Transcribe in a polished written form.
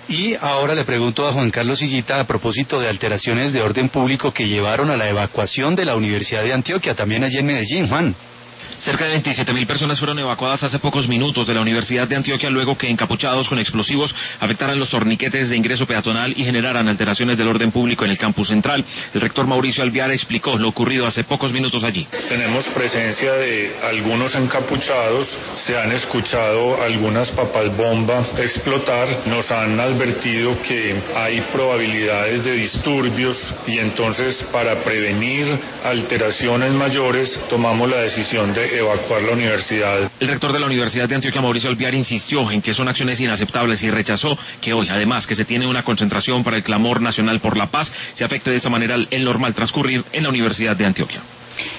Y ahora le pregunto a Juan Carlos Higuita a propósito de alteraciones de orden público que llevaron a la evacuación de la Universidad de Antioquia, también allí en Medellín, Juan. Cerca de 27.000 personas fueron evacuadas hace pocos minutos de la Universidad de Antioquia luego que encapuchados con explosivos afectaran los torniquetes de ingreso peatonal y generaran alteraciones del orden público en el campus central. El rector Mauricio Alvear explicó lo ocurrido hace pocos minutos allí. Tenemos presencia de algunos encapuchados, se han escuchado algunas papas bomba explotar, nos han advertido que hay probabilidades de disturbios y entonces para prevenir alteraciones mayores tomamos la decisión de evacuar la universidad. El rector de la Universidad de Antioquia, Mauricio Alvear, insistió en que son acciones inaceptables y rechazó que hoy, además que se tiene una concentración para el clamor nacional por la paz, se afecte de esta manera el normal transcurrir en la Universidad de Antioquia.